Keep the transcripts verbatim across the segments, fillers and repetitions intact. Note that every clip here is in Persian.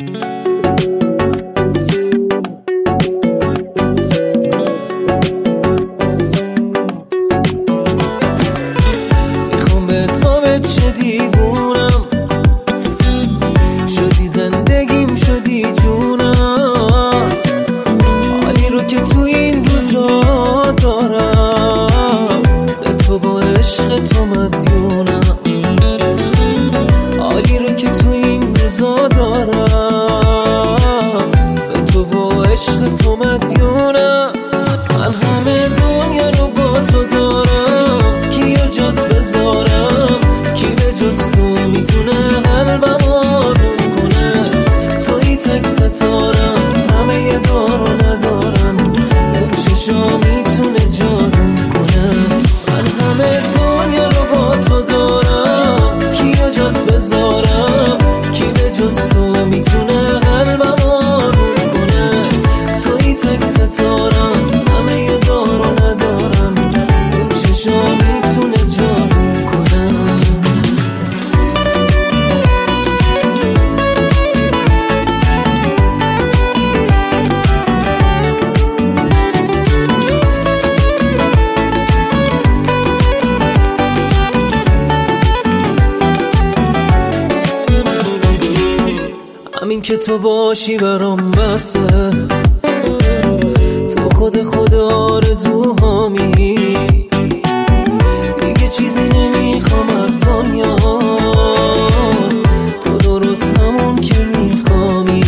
میخوام به تو بچه دیوونم، شدی زندگیم شدی جونم، حالی رو که تو این روزا دارم به تو با عشق تو مدیونم، حالی رو که تو این روزا دارم به تو با عشق تو مدیونم. من همه دنیا رو با تو دارم، کیو جات بذارم، کی به جز تو میتونه قلبم آروم کنه، توی تک ستارم، همه یه دارو ندارم، اون چشا میتونه جادم کنه. من همه دنیا رو با تو دارم، کیو جات بذارم، کی به جز تو میتونه قلبم آروم کنه، توی تک ستارم، همه یه دارو ندارم، اون چشا میتونه جادم کنه. همین که تو باشی برام بسه، تو خود خود آرزوهامی، دیگه چیزی نمیخوام از دنیا، تو درست همون که میخوامی،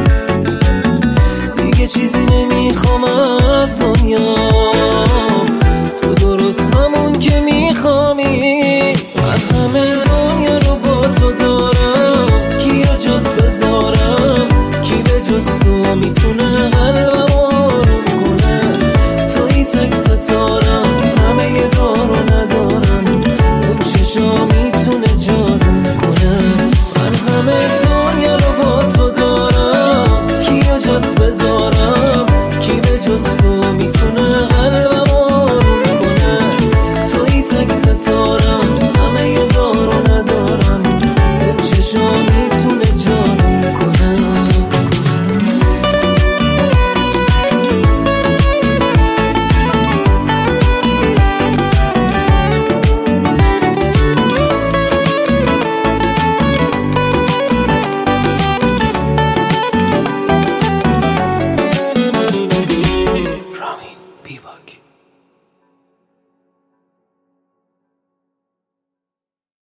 دیگه چیزی نمیخوام از دنیا، تو درست همون که میخوامی. من همه دنیا رو با تو دارم، کیو جات بذارم، کی به جز تو